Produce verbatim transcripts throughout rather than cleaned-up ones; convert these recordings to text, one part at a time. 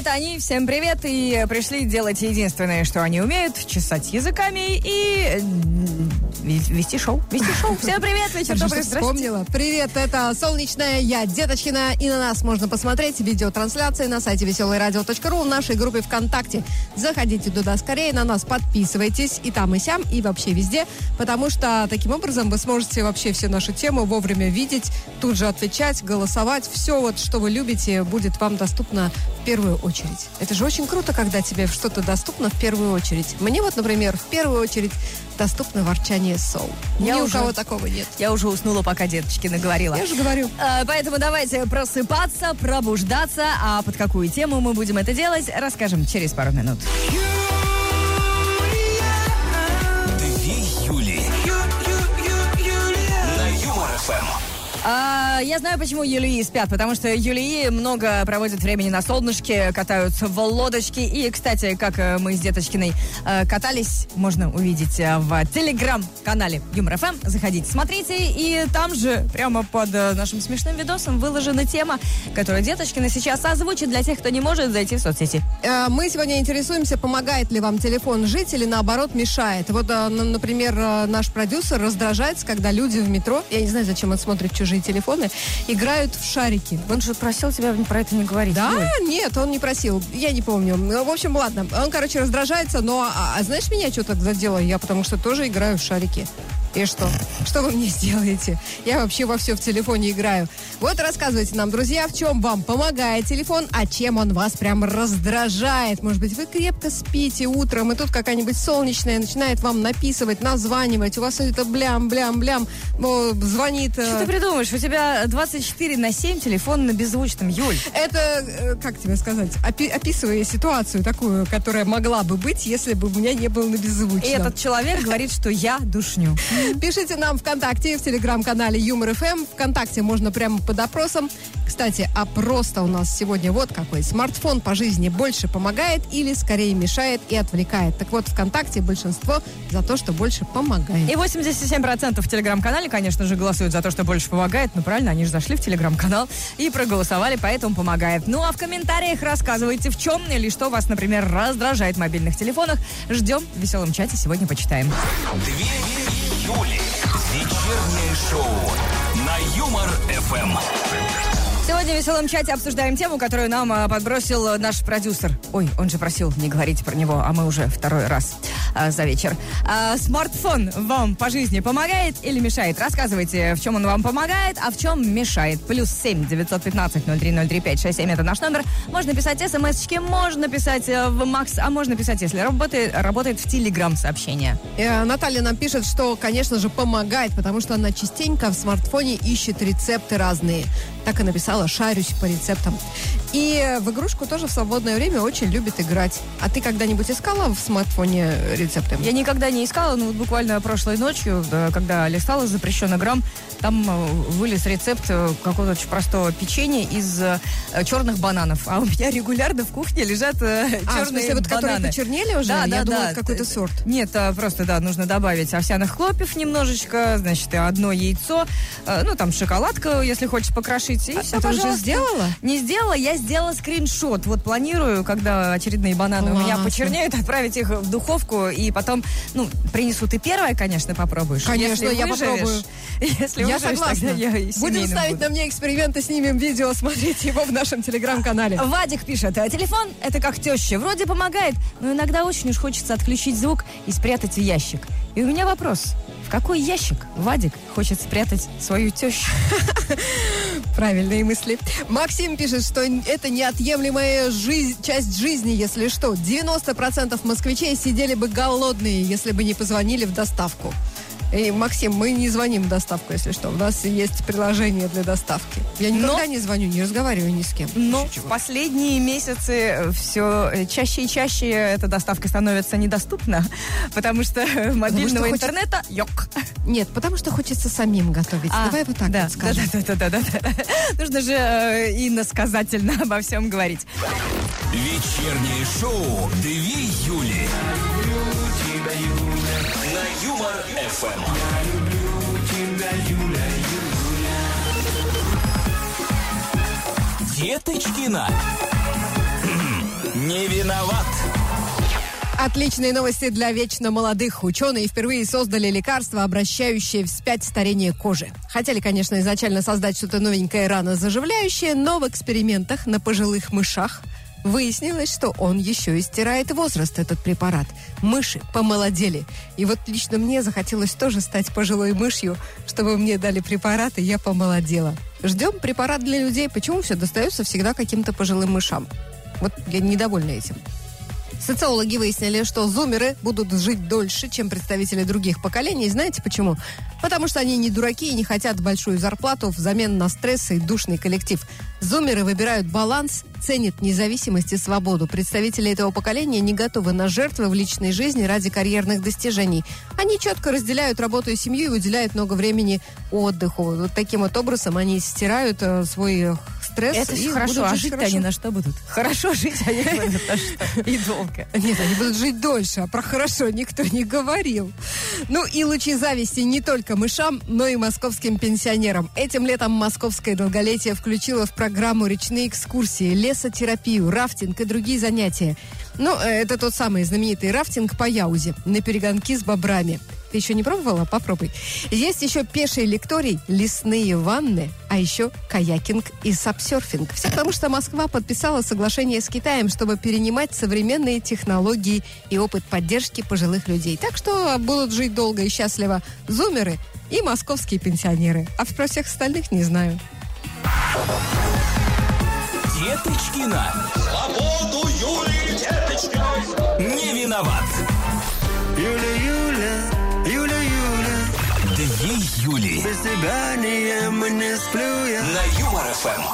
это они. Всем привет. И пришли делать единственное, что они умеют. Чесать языками и вести шоу. Вести шоу. Всем привет. Вечер добрый. Вспомнила. Привет, это Солнечная, я Деточкина. И на нас можно посмотреть видеотрансляции на сайте веселое радио точка ру в нашей группе ВКонтакте. Заходите туда скорее, на нас подписывайтесь и там, и сям, и вообще везде. Потому что таким образом вы сможете вообще всю нашу тему вовремя видеть, тут же отвечать, голосовать. Все, вот, что вы любите, будет вам доступно в первую очередь. Это же очень круто, когда тебе что-то доступно в первую очередь. Мне вот, например, в первую очередь доступно ворчание Соу. Я Ни уже, у кого такого нет. Я уже уснула, пока Деточкина говорила. Я же говорю. А, поэтому давайте просыпаться, пробуждаться. А под какую тему мы будем это делать, расскажем через пару минут. Две Юли. На Юмор эф эм. А, я знаю, почему Юлии спят, потому что Юлии много проводят времени на солнышке, катаются в лодочке. И, кстати, как мы с Деточкиной э, катались, можно увидеть в телеграм-канале Юмор эф эм. Заходите, смотрите. И там же, прямо под нашим смешным видосом, выложена тема, которую Деточкина сейчас озвучит для тех, кто не может зайти в соцсети. Э, мы сегодня интересуемся, помогает ли вам телефон жить или, наоборот, мешает. Вот, э, например, наш продюсер раздражается, когда люди в метро, я не знаю, зачем он смотрит чужие телефоны, играют в шарики. Он же просил тебя про это не говорить. Да? Ой. Нет, он не просил. Я не помню. В общем, ладно. Он, короче, раздражается, но... А, а знаешь, меня что так задело? Я потому что тоже играю в шарики. И что? Что вы мне сделаете? Я вообще во все в телефоне играю. Вот рассказывайте нам, друзья, в чем вам помогает телефон, а чем он вас прям раздражает. Может быть, вы крепко спите утром, и тут какая-нибудь солнечная начинает вам написывать, названивать. У вас это блям-блям-блям звонит. Что ты придумаешь? У тебя двадцать четыре на семь телефон на беззвучном, Юль. Это, как тебе сказать, опи- описывая ситуацию такую, которая могла бы быть, если бы у меня не было на беззвучном. И этот человек говорит, что я душню. Пишите нам ВКонтакте, в телеграм-канале Юмор эф эм. ВКонтакте можно прямо под опросом. Кстати, опрос-то у нас сегодня вот какой. Смартфон по жизни больше помогает или скорее мешает и отвлекает? Так вот, ВКонтакте большинство за то, что больше помогает. И восемьдесят семь процентов в телеграм-канале, конечно же, голосуют за то, что больше помогает. Ну, правильно, они же зашли в телеграм-канал и проголосовали, поэтому помогает. Ну, а в комментариях рассказывайте, в чем или что вас, например, раздражает в мобильных телефонах. Ждем в веселом чате, сегодня почитаем. Две Юли. Вечернее шоу на Юмор эф эм. Сегодня в веселом чате обсуждаем тему, которую нам а, подбросил наш продюсер. Ой, он же просил не говорить про него, а мы уже второй раз а, за вечер. А, смартфон вам по жизни помогает или мешает? Рассказывайте, в чем он вам помогает, а в чем мешает. Плюс семь девятьсот пятнадцать ноль три ноль три пять шесть семь это наш номер. Можно писать смс-очки, можно писать в Макс, а можно писать, если работает, работает в телеграм-сообщения. Э, Наталья нам пишет, что, конечно же, помогает, потому что она частенько в смартфоне ищет рецепты разные. Так и написала, шарюсь по рецептам. И в игрушку тоже в свободное время очень любит играть. А ты когда-нибудь искала в смартфоне рецепты? Я никогда не искала, но вот буквально прошлой ночью, когда листала запрещенный грамм, там вылез рецепт какого-то очень простого печенья из черных бананов. А у меня регулярно в кухне лежат черные а, в смысле, вот, бананы. Которые почернели уже? Да, Я да, думала, да. это какой-то сорт. Нет, просто, да, нужно добавить овсяных хлопьев немножечко, значит, одно яйцо, ну, там, шоколадка, если хочешь покрошить, и а, все, ты пожалуйста. уже сделала? Не сделала, я сделала скриншот. Вот планирую, когда очередные бананы Классно. у меня почернеют, отправить их в духовку, и потом, ну, принесу. Ты первая, конечно, попробуешь. Конечно, если я выживешь, попробую. Если Я выживешь, согласна. тогда я и Будем ставить буду. на мне эксперименты, снимем видео, смотрите его в нашем телеграм-канале. Вадик пишет, телефон это как теща, вроде помогает, но иногда очень уж хочется отключить звук и спрятать в ящик. И у меня вопрос, в какой ящик Вадик хочет спрятать свою тещу? Правильные мысли. Максим пишет, что это неотъемлемая жизнь, часть жизни, если что. девяносто процентов москвичей сидели бы голодные, если бы не позвонили в доставку. И, Максим, мы не звоним в доставку, если что. У нас есть приложение для доставки. Я никогда Но... не звоню, не разговариваю ни с кем. Но в последние месяцы все чаще и чаще эта доставка становится недоступна, потому что мобильного что интернета хочется... йок. Нет, потому что хочется самим готовить. А, Давай вот так да, вот скажем. Да, да, да, да, да, да. Нужно же э, иносказательно обо всем говорить. Вечернее шоу «Две Юли». На Юмор эф эм. Деточкина. Не виноват. Отличные новости для вечно молодых. Ученые впервые создали лекарство, обращающее вспять старение кожи. Хотели, конечно, изначально создать что-то новенькое, рано заживляющее, но в экспериментах на пожилых мышах выяснилось, что он еще и стирает возраст, этот препарат. Мыши помолодели. И вот лично мне захотелось тоже стать пожилой мышью, чтобы мне дали препарат, и я помолодела. Ждем препарат для людей. Почему все достается всегда каким-то пожилым мышам? Вот я недовольна этим. Социологи выяснили, что зумеры будут жить дольше, чем представители других поколений. Знаете почему? Потому что они не дураки и не хотят большую зарплату взамен на стресс и душный коллектив. Зумеры выбирают баланс, ценят независимость и свободу. Представители этого поколения не готовы на жертвы в личной жизни ради карьерных достижений. Они четко разделяют работу и семью и уделяют много времени отдыху. Вот таким вот образом они стирают э, свой стресс. Это и хорошо, а жить-то хорошо. они на что будут? Хорошо жить они будут на что? И долго. Нет, они будут жить дольше, а про хорошо никто не говорил. Ну и лучи зависти не только мышам, но и московским пенсионерам. Этим летом московское долголетие включило в программу речные экскурсии, лесотерапию, рафтинг и другие занятия. Ну, это тот самый знаменитый рафтинг по Яузе на перегонки с бобрами. Ты еще не пробовала? Попробуй. Есть еще пеший лекторий, лесные ванны, а еще каякинг и сапсерфинг. Все потому, что Москва подписала соглашение с Китаем, чтобы перенимать современные технологии и опыт поддержки пожилых людей. Так что будут жить долго и счастливо зумеры и московские пенсионеры. А про всех остальных не знаю. Деточкина. Свободу Юлии Деточкиной. Не виноват. Юля, Юля, Юля, Юля. Две Юли. Без тебя не ем и не сплю я. На Юмор ФМ.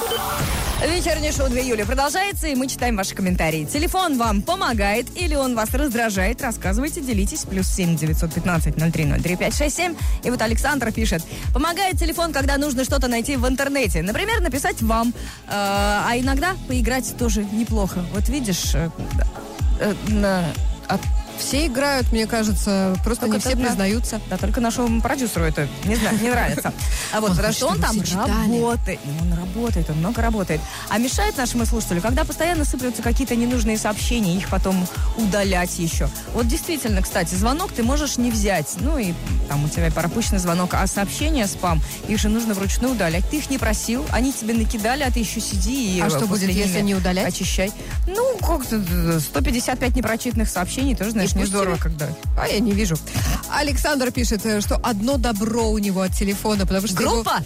Вечернее шоу две Юли продолжается, и мы читаем ваши комментарии. Телефон вам помогает или он вас раздражает? Рассказывайте, делитесь. Плюс семь девятьсот пятнадцать ноль три ноль три пять шесть семь. И вот Александр пишет. Помогает телефон, когда нужно что-то найти в интернете. Например, написать вам. Э, а иногда поиграть тоже неплохо. Вот видишь, э, э, на... от Все играют, мне кажется, просто Только не все только- признаются. Да, только нашему продюсеру это, не знаю, не нравится. А вот, Ох, потому что что он вы там все читали. работает. Ну, он работает, он много работает. А мешает нашему слушателю, когда постоянно сыплются какие-то ненужные сообщения, их потом удалять еще. Вот действительно, кстати, звонок ты можешь не взять. Ну, и там у тебя пропущенный звонок. А сообщения, спам, их же нужно вручную удалять. Ты их не просил, они тебе накидали, а ты еще сиди и А что после будет, если ними не удалять? очищай. Ну, как-то сто пятьдесят пять непрочитанных сообщений, тоже, знаешь, И не пусть здорово, тебе. когда... А я не вижу. Александр пишет, э, что одно добро у него от телефона, потому что его- Группа?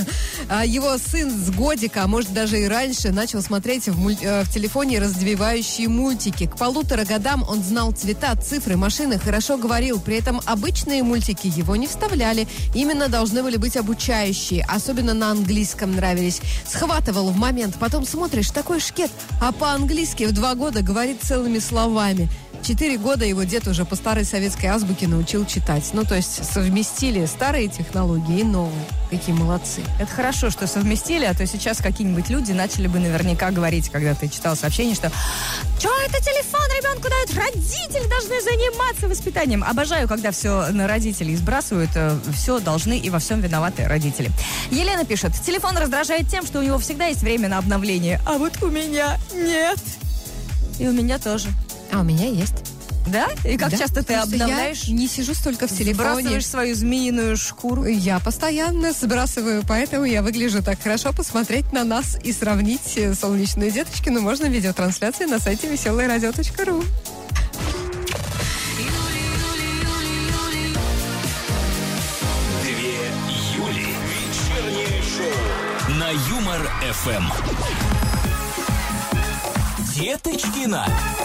А его сын с годика, а может даже и раньше, начал смотреть в, муль- э, в телефоне развивающие мультики. К полутора годам он знал цвета, цифры, машины, хорошо говорил. При этом обычные мультики его не вставляли. Именно должны были быть обучающие. Особенно на английском нравились. Схватывал в момент. Потом смотришь, такой шкет, а по-английски в два года говорит целыми словами. Четыре года его дед уже по старой советской азбуке научил читать. Ну, то есть совместили старые технологии и новые. Какие молодцы. Это хорошо, что совместили, а то сейчас какие-нибудь люди начали бы наверняка говорить, когда ты читал сообщение, что «Чё это телефон ребенку дают? Родители должны заниматься воспитанием». Обожаю, когда все на родителей сбрасывают, все должны и во всем виноваты родители. Елена пишет, телефон раздражает тем, что у него всегда есть время на обновление, а вот у меня нет. И у меня тоже. А у меня есть. Да? И как Да, часто ты потому что обновляешь? Я не сижу столько в телефоне. Сбрасываешь свою змеиную шкуру? Я постоянно сбрасываю, поэтому я выгляжу так хорошо. Посмотреть на нас и сравнить э, солнечную деточкину можно в видеотрансляции на сайте веселое радио точка ру. Две Юли. Вечернее шоу. На Юмор ФМ. Деточкина.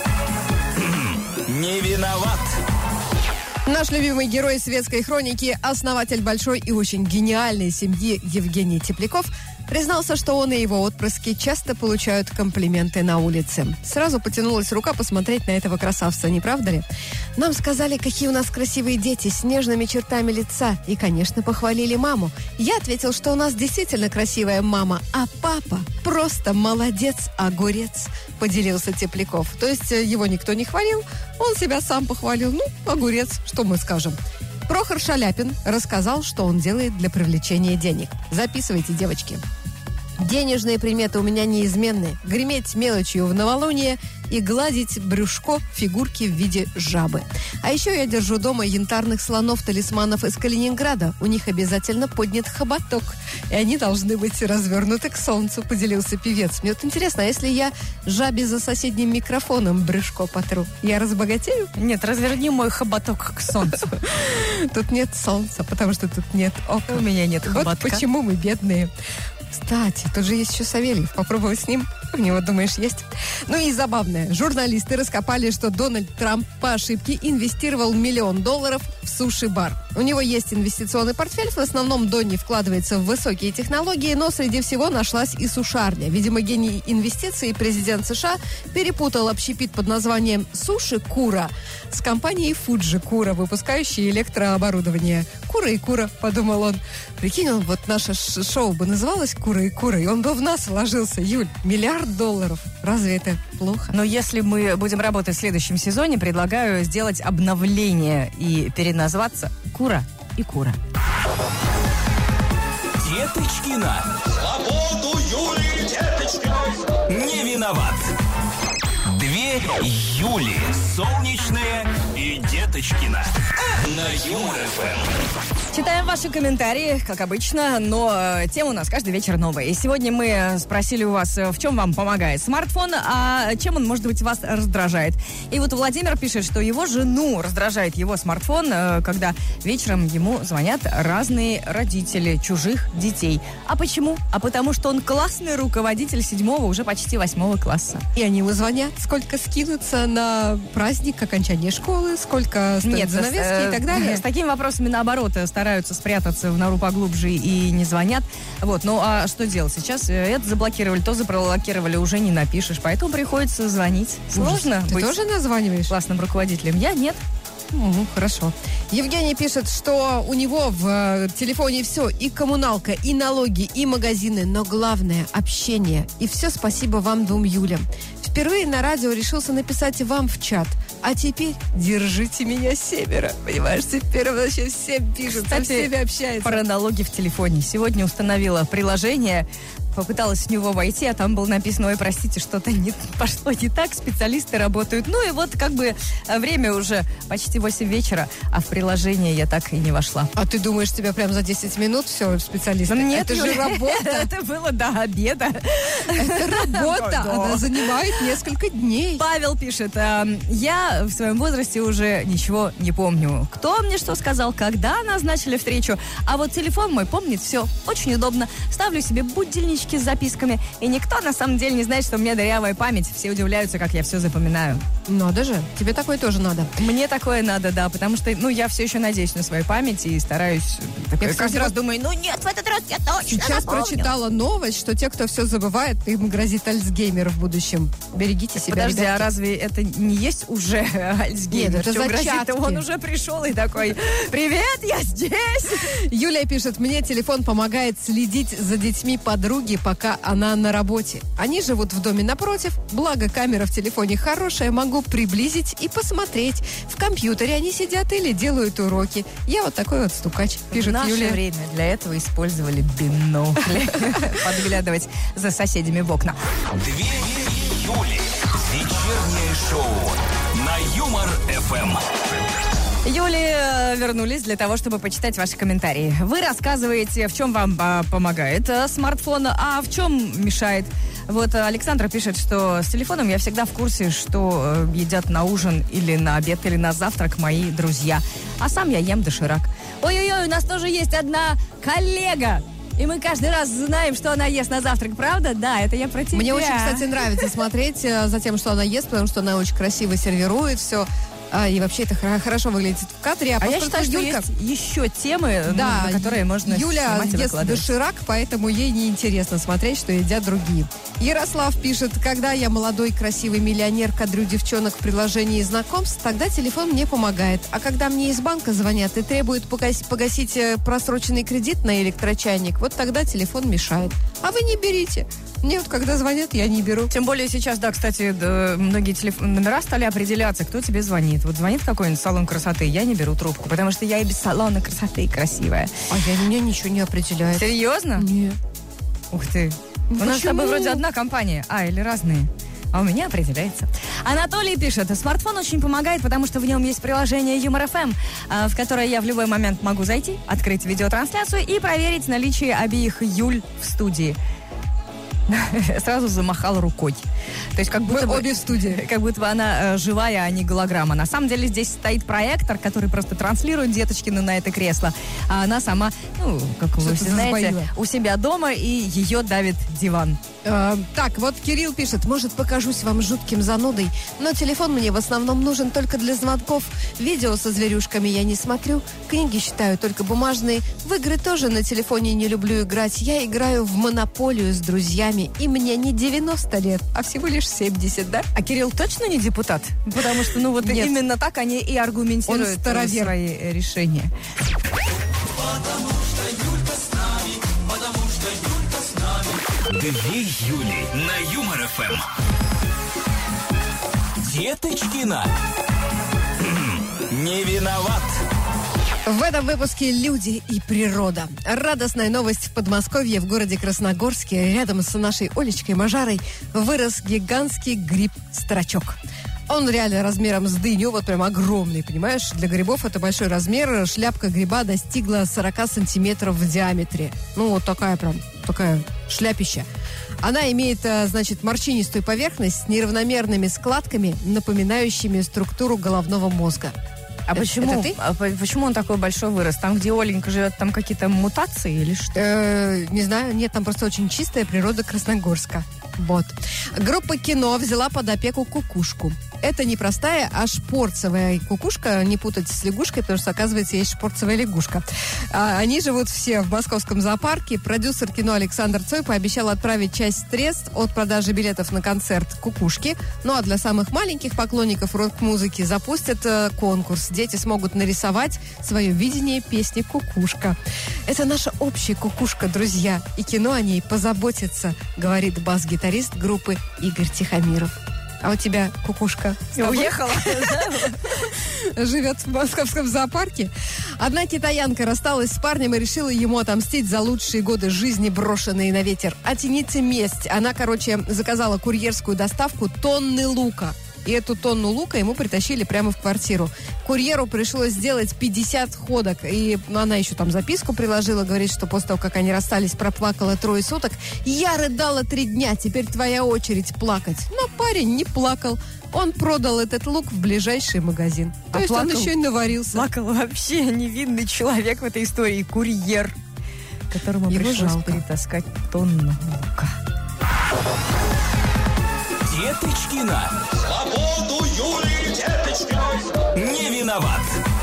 Не виноват. Наш любимый герой светской хроники, основатель большой и очень гениальной семьи Евгений Тепляков, признался, что он и его отпрыски часто получают комплименты на улице. Сразу потянулась рука посмотреть на этого красавца, не правда ли? Нам сказали, какие у нас красивые дети с нежными чертами лица. И, конечно, похвалили маму. Я ответил, что у нас действительно красивая мама, а папа просто молодец, огурец, поделился Тепляков. То есть его никто не хвалил, он себя сам похвалил. Ну, огурец, что мы скажем. Прохор Шаляпин рассказал, что он делает для привлечения денег. Записывайте, девочки. Денежные приметы у меня неизменные. Греметь мелочью в новолуние и гладить брюшко фигурки в виде жабы. А еще я держу дома янтарных слонов-талисманов из Калининграда. У них обязательно поднят хоботок, и они должны быть развернуты к солнцу, поделился певец. Мне вот интересно, а если я жабе за соседним микрофоном брюшко потру, я разбогатею? Нет, разверни мой хоботок к солнцу. Тут нет солнца, потому что тут нет окон. У меня нет Вот хоботка. почему мы бедные. Кстати, тут же есть еще Савельев. Попробовать с ним? У него, думаешь, есть? Ну и забавное. Журналисты раскопали, что Дональд Трамп по ошибке инвестировал миллион долларов в суши-бар. У него есть инвестиционный портфель. В основном Донни вкладывается в высокие технологии, но среди всего нашлась и сушарня. Видимо, гений инвестиций президент США перепутал общепит под названием «Суши Кура» с компанией Фуджи Кура, выпускающей электрооборудование. Кура и Кура, подумал он. Прикинь, он, вот наше ш- шоу бы называлось «Кура и Кура», и он бы в нас вложился. Юль, миллиард долларов. Разве это плохо? Но если мы будем работать в следующем сезоне, предлагаю сделать обновление и переназваться «Кура и Кура». Деточкина. Свободу Юлии Деточкиной. Не виноват. Две Юли. Солнечная и Деточкина. На Юмор ФМ. Читаем ваши комментарии, как обычно, но э, тема у нас каждый вечер новая. И сегодня мы спросили у вас, э, в чем вам помогает смартфон, а чем он, может быть, вас раздражает. И вот Владимир пишет, что его жену раздражает его смартфон, э, когда вечером ему звонят разные родители чужих детей. А почему? А потому что он классный руководитель седьмого, уже почти восьмого класса. И они ему звонят, сколько скинуться на праздник окончания школы, сколько стоят Нет, занавески э, и так далее. С такими вопросами, наоборот, стараются спрятаться в нору поглубже и не звонят. Вот, ну а что делать? Сейчас это заблокировали, то заблокировали, уже не напишешь. Поэтому приходится звонить. Сложно Ты быть тоже названиваешь? классным руководителем. Я нет. Угу, хорошо. Евгений пишет, что у него в э, телефоне все, и коммуналка, и налоги, и магазины, но главное – общение. И все спасибо вам, двум Юлям. Впервые на радио решился написать вам в чат. А теперь держите меня семеро. Понимаешь, теперь вообще всем пишут, со всеми общается. Про налоги в телефоне. Сегодня установила приложение, попыталась в него войти, а там было написано: ой, простите, что-то не, пошло не так, специалисты работают. Ну и вот как бы время уже почти восемь вечера, а в приложение я так и не вошла. А ты думаешь, тебя прям за десять минут все, специалисты? Нет, это же Юля, работа. Это было до обеда. Это работа, Да. она занимает несколько дней. Павел пишет: «А, я в своем возрасте уже ничего не помню. Кто мне что сказал, когда назначили встречу. А вот телефон мой помнит все. Очень удобно. Ставлю себе будильнички с записками. И никто на самом деле не знает, что у меня дырявая память. Все удивляются, как я все запоминаю. Надо же, тебе такое тоже надо. Мне такое надо, да, потому что, ну, я все еще надеюсь на свою память и стараюсь. Такое, кстати, каждый раз вот думаю, ну нет, в этот раз я точно Сейчас запомню. прочитала новость, что те, кто все забывает, им грозит Альцгеймер в будущем. Берегите себя, Подожди, ребятки. а разве это не есть уже Альцгеймер? Нет, это Что грозит-то? зачатки. Он уже пришел и такой: привет, я здесь. Юлия пишет, мне телефон помогает следить за детьми подруги, пока она на работе. Они живут в доме напротив, благо камера в телефоне хорошая, могу приблизить и посмотреть. В компьютере они сидят или делают уроки. Я вот такой вот стукач, пишет В наше Юлия. время для этого использовали бинокли. Подглядывать за соседями в окна. Две Юли. Вечернее шоу на Юмор ФМ. Юли э, вернулись для того, чтобы почитать ваши комментарии. Вы рассказываете, в чем вам э, помогает э, смартфон, а в чем мешает. Вот э, Александра пишет, что с телефоном я всегда в курсе, что э, едят на ужин или на обед, или на завтрак мои друзья. А сам я ем доширак. Ой-ой-ой, у нас тоже есть одна коллега. И мы каждый раз знаем, что она ест на завтрак, правда? Да, это я про тебя. Мне очень, кстати, нравится смотреть э, за тем, что она ест, потому что она очень красиво сервирует все. А, и вообще это хра- хорошо выглядит в кадре. А, А я поскольку считаю, что Юлька... есть еще темы, ну, Да, на которые можно Юля снимать и ест выкладывать. доширак, поэтому ей неинтересно смотреть, что едят другие. Ярослав пишет, когда я молодой красивый миллионер, кадрю девчонок в приложении знакомств, тогда телефон мне помогает. А когда мне из банка звонят и требуют погасить, погасить э, просроченный кредит на электрочайник, вот тогда телефон мешает. А вы не берите. Мне вот когда звонят, я не беру. Тем более сейчас, да, кстати, да, многие телефон, номера стали определяться, кто тебе звонит. Вот звонит какой-нибудь салон красоты, я не беру трубку, потому что я и без салона красоты красивая. А я, меня ничего не определяет. Серьезно? Нет. Ух ты. У нас с тобой Почему? вроде одна компания. А, или разные? а у меня определяется. Анатолий пишет, смартфон очень помогает, потому что в нем есть приложение Юмор эф эм, в которое я в любой момент могу зайти, открыть видеотрансляцию и проверить наличие обеих Юль в студии. Сразу замахал рукой. То есть как будто Мы бы, обе в студии. Как будто бы она э, живая, а не голограмма. На самом деле здесь стоит проектор, который просто транслирует Деточкину на это кресло. А она сама, ну, как вы все знаете, забоила. у себя дома, и ее давит диван. Э, так, вот Кирилл пишет, может, покажусь вам жутким занудой, но телефон мне в основном нужен только для звонков. Видео со зверюшками я не смотрю, книги читаю только бумажные. В игры тоже на телефоне не люблю играть. Я играю в монополию с друзьями, и мне не девяносто лет, а всего лишь семьдесят, да? А Кирилл точно не депутат? Потому что, ну, вот Нет. именно так они и аргументируют Он старовер. свои э, решения. Две Юли на Юмор эф эм. Деточкина. Не виноват. В этом выпуске «Люди и природа». Радостная новость: в Подмосковье, в городе Красногорске, рядом с нашей Олечкой Мажарой, вырос гигантский гриб-строчок. Он реально размером с дыню, вот прям огромный, понимаешь? Для грибов это большой размер. Шляпка гриба достигла сорок сантиметров в диаметре. Ну, вот такая прям, такая шляпища. Она имеет, значит, морщинистую поверхность с неравномерными складками, напоминающими структуру головного мозга. А Это- почему, это ты? а по- почему он такой большой вырос? Там, где Оленька живет, там какие-то мутации или что? Э, не знаю, нет, там просто очень чистая природа Красногорска. Вот. Группа «Кино» взяла под опеку кукушку. Это не простая, а шпорцевая кукушка. Не путать с лягушкой, потому что, оказывается, есть шпорцевая лягушка. А, они живут все в московском зоопарке. Продюсер кино Александр Цой пообещал отправить часть средств от продажи билетов на концерт кукушки. Ну а для самых маленьких поклонников рок-музыки запустят э, конкурс. Дети смогут нарисовать свое видение песни «Кукушка». Это наша общая кукушка, друзья. И кино о ней позаботится, говорит бас-гитарист группы Игорь Тихомиров. А у тебя кукушка с тобой? Уехала. Живет в московском зоопарке. Одна китаянка рассталась с парнем и решила ему отомстить за лучшие годы жизни, брошенные на ветер. Оцените месть. Она, короче, заказала курьерскую доставку тонны лука. И эту тонну лука ему притащили прямо в квартиру. Курьеру пришлось сделать пятьдесят ходок. И она еще там записку приложила. Говорит, что после того, как они расстались, проплакала трое суток. Я рыдала три дня, теперь твоя очередь плакать. Но парень не плакал. Он продал этот лук в ближайший магазин. То А есть он плакал? еще и наварился. Плакал вообще невинный человек в этой истории. Курьер, которому Его пришлось жалко. перетаскать тонну лука. Деточкина. Свободу Юлии Деточкиной. Не виноват.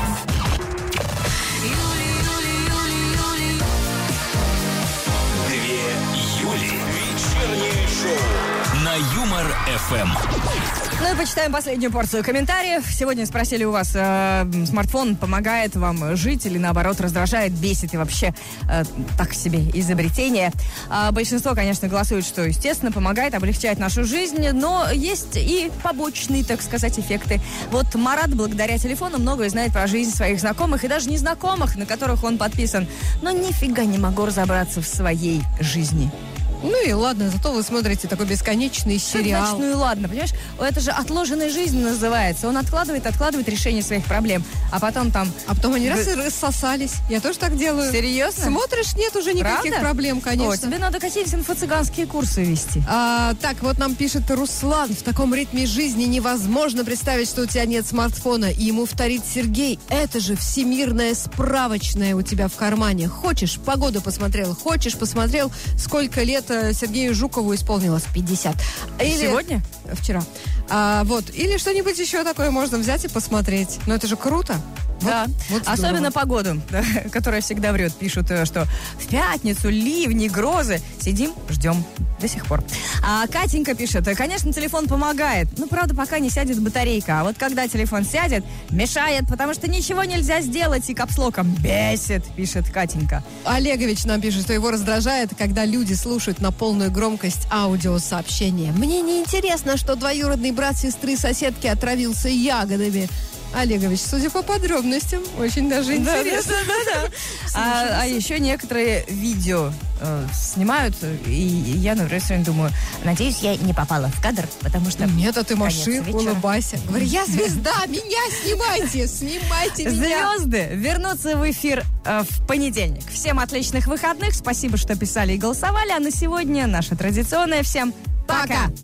Две Юли. Вечернее шоу. На Юмор эф эм. Ну и почитаем последнюю порцию комментариев. Сегодня спросили у вас, э, смартфон помогает вам жить или наоборот раздражает, бесит и вообще э, так себе изобретение. А большинство, конечно, голосует, что, естественно, помогает, облегчает нашу жизнь, но есть и побочные, так сказать, эффекты. Вот Марат благодаря телефону многое знает про жизнь своих знакомых и даже незнакомых, на которых он подписан. Но нифига не могу разобраться в своей жизни. Ну и ладно, зато вы смотрите такой бесконечный сериал. Значит, ну и ладно, понимаешь? Это же отложенная жизнь называется. Он откладывает, откладывает решение своих проблем. А потом там... А потом они раз Вы- и рассосались. Я тоже так делаю. Серьезно? Смотришь, нет уже никаких Правда? проблем, конечно. О, тебе надо какие-нибудь инфо-цыганские курсы вести. А, так, вот нам пишет Руслан. В таком ритме жизни невозможно представить, что у тебя нет смартфона. И ему вторит Сергей. Это же всемирная справочная у тебя в кармане. Хочешь, погоду посмотрел. Хочешь, посмотрел, сколько лет э, Сергею Жукову исполнилось? пятьдесят. Сегодня? Вчера. А, вот. Или что-нибудь еще такое можно взять и посмотреть. Но это же круто. Вот- Да, вот здорово. особенно погоду, да, которая всегда врет. Пишут, э, что в пятницу ливни, грозы. Сидим, ждем до сих пор. А Катенька пишет, э, конечно, телефон помогает. Ну, правда, пока не сядет батарейка. А вот когда телефон сядет, мешает, потому что ничего нельзя сделать и капслоком бесит, пишет Катенька. Олегович нам пишет, что его раздражает, когда люди слушают на полную громкость аудиосообщения. Мне не интересно, что двоюродный брат сестры соседки отравился ягодами. Олегович, судя по подробностям, очень даже интересно. Да-да-да. А, а еще некоторые видео э, снимают, и я, например, сегодня думаю, надеюсь, я не попала в кадр, потому что... Нет, а ты конец машин, вечера. улыбайся. Говори, я звезда, меня снимайте, снимайте меня. Звезды вернутся в эфир э, в понедельник. Всем отличных выходных. Спасибо, что писали и голосовали. А на сегодня наша традиционная. Всем пока. Пока.